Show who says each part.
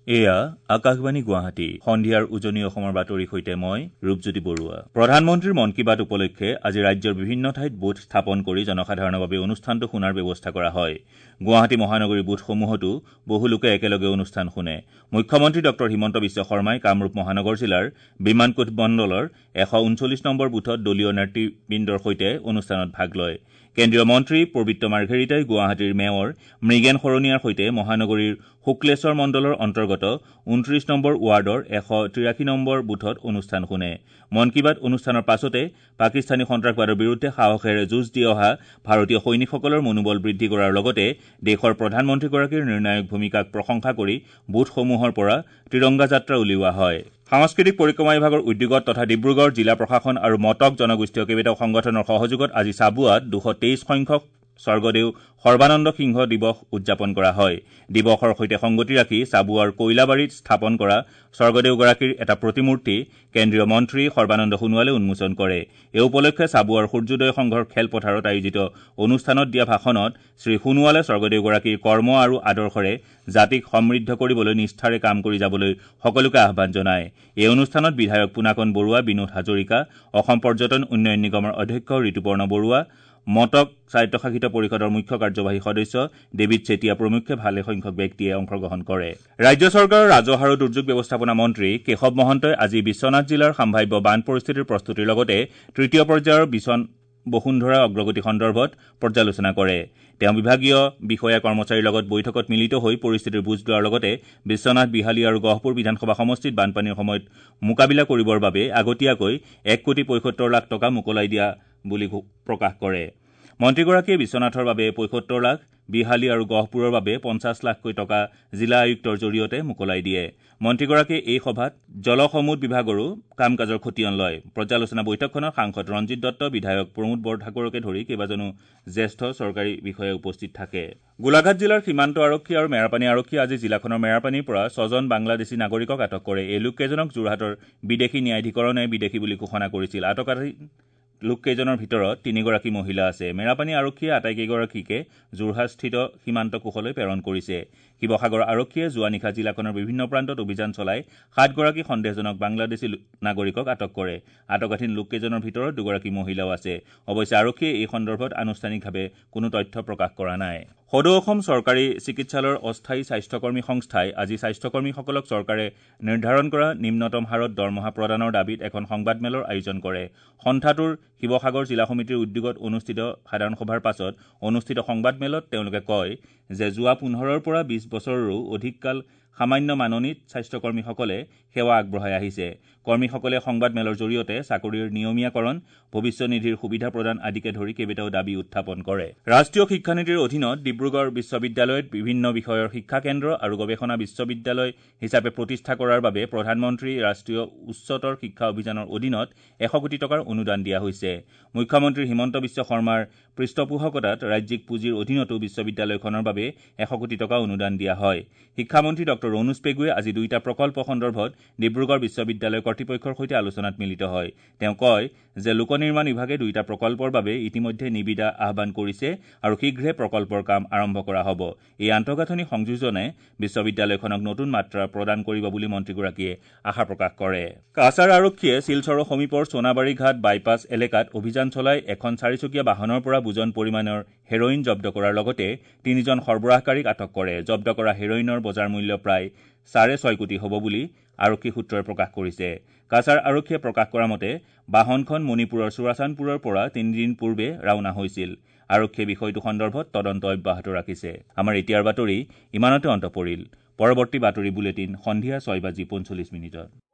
Speaker 1: এয়া আকাশবাণী গুৱাহাটী সন্ধিয়াৰ উজনি অসমৰ বাতৰিৰ সৈতে মই ৰূপজ্যোতি বৰুৱা। প্ৰধানমন্ত্ৰীৰ মন কী বাত উপলক্ষে আজি ৰাজ্যৰ বিভিন্ন ঠাইত বুথ স্থাপন কৰি জনসাধাৰণৰ বাবে অনুষ্ঠানটো শুনাৰ ব্যৱস্থা কৰা হয়। গুৱাহাটী মহানগৰীৰ বুথসমূহতো বহু লোকে একেলগে অনুষ্ঠান শুনে। মুখ্যমন্ত্ৰী ড হিমন্ত বিশ্ব শৰ্মাই কামৰূপ মহানগৰ জিলাৰ বিমানকোট মণ্ডলৰ 139 নম্বৰ বুথত দলীয় নেতৃবৃন্দৰ সৈতে অনুষ্ঠানত ভাগ লয়। কেন্দ্ৰীয় মন্ত্ৰী পবিত্ৰ মাৰ্ঘেৰিটাই গুৱাহাটীৰ মেয়ৰ মৃগেন শৰণীয়াৰ সৈতে মহানগৰীৰ শুক্লেশ্বৰ মণ্ডলৰ অন্তৰ্গত 29 নম্বৰ ৱাৰ্ডৰ 183 নম্বৰ বুথত অনুষ্ঠান শুনে। মন কী বাত অনুষ্ঠানৰ পাছতে পাকিস্তানী সন্ত্ৰাসবাদৰ বিৰুদ্ধে সাহসেৰে যুঁজ দি অহা ভাৰতীয় সৈনিকসকলৰ মনোবল বৃদ্ধি কৰাৰ লগতে দেশৰ প্ৰধানমন্ত্ৰীগৰাকীৰ নিৰ্ণায়ক ভূমিকাক প্ৰশংসা কৰি বুথসমূহৰ পৰা ত্ৰিৰংগা যাত্ৰা উলিওৱা হয়। সাংস্কৃতিক পৰিক্ৰমা বিভাগৰ উদ্যোগত তথা ডিব্ৰুগড় জিলা প্ৰশাসন আৰু মটক জনগোষ্ঠীয় কেইবাটাও সংগঠনৰ সহযোগত আজি চাবুৱাত 223 সংখ্যক স্বৰ্গদেউ সৰ্বানন্দ সিংহ দিৱস উদযাপন কৰা হয়। দিৱসৰ সৈতে সংগতি ৰাখি চাবুৱাৰ কয়লাবাৰীত স্থাপন কৰা স্বৰ্গদেউগৰাকীৰ এটা প্ৰতিমূৰ্তি কেন্দ্ৰীয় মন্ত্ৰী সৰ্বানন্দ সোণোৱালে উন্মোচন কৰে। এই উপলক্ষে চাবুৱাৰ সূৰ্যোদয় সংঘৰ খেলপথাৰত আয়োজিত অনুষ্ঠানত দিয়া ভাষণত শ্ৰীসোণোৱালে স্বৰ্গদেউগৰাকীৰ কৰ্ম আৰু আদৰ্শৰে জাতিক সমৃদ্ধ কৰিবলৈ নিষ্ঠাৰে কাম কৰি যাবলৈ সকলোকে আহ্বান জনায়। এই অনুষ্ঠানত বিধায়ক পুনাকন বৰুৱা, বিনোদ হাজৰিকা, অসম পৰ্যটন উন্নয়ন নিগমৰ অধ্যক্ষ ঋতুপৰ্ণ বৰুৱা, মটক স্বায়ত্তশাসিত পৰিষদৰ মুখ্য কাৰ্যবাহী সদস্য ডেভিড চেতিয়া প্ৰমুখ্যে ভালেসংখ্যক ব্যক্তিয়ে অংশগ্ৰহণ কৰে। ৰাজ্য চৰকাৰৰ ৰাজহ আৰু দুৰ্যোগ ব্যৱস্থাপনা মন্ত্ৰী কেশৱ মহন্তই আজি বিশ্বনাথ জিলাৰ সম্ভাৱ্য বান পৰিস্থিতিৰ প্ৰস্তুতিৰ লগতে তৃতীয় পৰ্যায়ৰ বিছন বসুন্ধৰা অগ্ৰগতি সন্দৰ্ভত পৰ্যালোচনা কৰে। তেওঁ বিভাগীয় বিষয়া কৰ্মচাৰীৰ লগত বৈঠকত মিলিত হৈ পৰিস্থিতিৰ বুজ লোৱাৰ লগতে বিশ্বনাথ, বিহালী আৰু গহপুৰ বিধানসভা সমষ্টিত বানপানীৰ সময়ত মোকাবিলা কৰিবৰ বাবে আগতীয়াকৈ 1,75 লাখ টকা মোকলাই দিয়া বুলি প্ৰকাশ কৰে। মন্ত্ৰীগৰাকীয়ে বিশ্বনাথৰ বাবে 75 লাখ, বিহালী আৰু গহপুৰৰ বাবে 50 লাখকৈ টকা জিলা আয়ুক্তৰ জৰিয়তে মোকলাই দিয়ে। মন্ত্ৰীগৰাকীয়ে এই সভাত জলসমুদ বিভাগৰো কাম কাজৰ খতিয়ান লয়। পৰ্যালোচনা বৈঠকখনত সাংসদ ৰঞ্জিত দত্ত, বিধায়ক প্ৰমোদ বৰঠাকুৰকে ধৰি কেইবাজনো জ্যেষ্ঠ চৰকাৰী বিষয়া উপস্থিত থাকে। গোলাঘাট জিলাৰ সীমান্ত আৰক্ষী আৰু মেৰাপানী আৰক্ষীয়ে আজি জিলাখনৰ মেৰাপানীৰ পৰা 6জন বাংলাদেশী নাগৰিকক আটক কৰে। এই লোককেইজনক যোৰহাটৰ বিদেশী ন্যায়াধিকৰণে বিদেশী বুলি ঘোষণা কৰিছিল। আটকাধীন লোককেইজনৰ ভিতৰত 3গৰাকী মহিলা আছে। মেৰাপানী আৰক্ষীয়ে আটাইকেইগৰাকীকে যোৰহাটস্থিত সীমান্ত কোষলৈ প্ৰেৰণ কৰিছে। শিৱসাগৰ আৰক্ষীয়ে যোৱা নিশা জিলাখনৰ বিভিন্ন প্ৰান্তত অভিযান চলাই 7গৰাকী সন্দেহজনক বাংলাদেশী নাগৰিকক আটক কৰে। আটকাধীন লোককেইজনৰ ভিতৰত 2গৰাকী মহিলাও আছে। অৱশ্যে আৰক্ষীয়ে এই সন্দৰ্ভত আনুষ্ঠানিকভাৱে কোনো তথ্য প্ৰকাশ কৰা নাই। সদৌ অসম চৰকাৰী চিকিৎসালয়ৰ অস্থায়ী স্বাস্থ্যকৰ্মী সংস্থাই আজি স্বাস্থ্যকৰ্মীসকলক চৰকাৰে নিৰ্ধাৰণ কৰা নিম্নতম হাৰত দৰমহা প্ৰদানৰ দাবীত এখন সংবাদমেলৰ আয়োজন কৰে। সন্থাটোৰ শিৱসাগৰ জিলা সমিতিৰ উদ্যোগত অনুষ্ঠিত সাধাৰণ সভাৰ পাছত অনুষ্ঠিত সংবাদমেলত তেওঁলোকে কয় যে যোৱা 15ৰ পৰা 20 বছৰৰো অধিক কাল সামান্য মাননীত স্বাস্থ্যকৰ্মীসকলে সেৱা আগবঢ়াই আহিছে। কৰ্মীসকলে সংবাদমেলৰ জৰিয়তে চাকৰিৰ নিয়মীয়াকৰণ, ভৱিষ্যনিধিৰ সুবিধা প্ৰদান আদিকে ধৰি কেইবাটাও দাবী উত্থাপন কৰে। ৰাষ্ট্ৰীয় শিক্ষানীতিৰ অধীনত ডিব্ৰুগড় বিশ্ববিদ্যালয়ত বিভিন্ন বিষয়ৰ শিক্ষা কেন্দ্ৰ আৰু গৱেষণা বিশ্ববিদ্যালয় হিচাপে প্ৰতিষ্ঠা কৰাৰ বাবে প্ৰধানমন্ত্ৰী ৰাষ্ট্ৰীয় উচ্চতৰ শিক্ষা অভিযানৰ অধীনত 100 কোটি টকাৰ অনুদান দিয়া হৈছে। মুখ্যমন্ত্ৰী হিমন্ত বিশ্ব শৰ্মাৰ পৃষ্ঠপোষকতাত ৰাজ্যিক পুঁজিৰ অধীনতো বিশ্ববিদ্যালয়খনৰ বাবে 100 কোটি টকা অনুদান দিয়া হয়। শিক্ষামন্ত্ৰী ড ৰণোজ পেগুৱে আজি 2টা প্ৰকল্প সন্দৰ্ভত ডিব্ৰুগড় বিশ্ববিদ্যালয় কৰ্তৃপক্ষৰ সৈতে আলোচনাত মিলিত হয়। তেওঁ কয় যে লোক নিৰ্মাণ বিভাগে 2টা প্ৰকল্পৰ বাবে ইতিমধ্যে নিবিদা আহ্বান কৰিছে আৰু শীঘ্ৰে প্ৰকল্পৰ কাম আৰম্ভ কৰা হ'ব। এই আন্তঃগাঁথনি সংযোজনে বিশ্ববিদ্যালয়খনক নতুন মাত্ৰা প্ৰদান কৰিব বুলি মন্ত্ৰীগৰাকীয়ে আশা প্ৰকাশ কৰে। কাছাৰ আৰক্ষীয়ে শিলচৰৰ সমীপৰ সোণাবাৰী ঘাট বাইপাছ এলেকাত অভিযান চলাই এখন 4চকীয়া বাহনৰ পৰা বুজন পৰিমাণৰ হেৰইন জব্দ কৰাৰ লগতে 3জন সৰবৰাহকাৰীক আটক কৰে। জব্দ কৰা হেৰইনৰ বজাৰ মূল্য প্ৰায় 6.5 কোটি হ'ব বুলি আৰক্ষী সূত্ৰই প্ৰকাশ কৰিছে। কাছাৰ আৰক্ষীয়ে প্ৰকাশ কৰা মতে বাহনখন মণিপুৰৰ চুৰাচানপুৰৰ পৰা 3 দিন পূৰ্বে ৰাওনা হৈছিল। আৰক্ষীয়ে বিষয়টো সন্দৰ্ভত তদন্ত অব্যাহত ৰাখিছে। আমাৰ এতিয়াৰ বাতৰি ইমানতে অন্ত পৰিল। পৰৱৰ্তী বাতৰি বুলেটিন সন্ধিয়া 6:45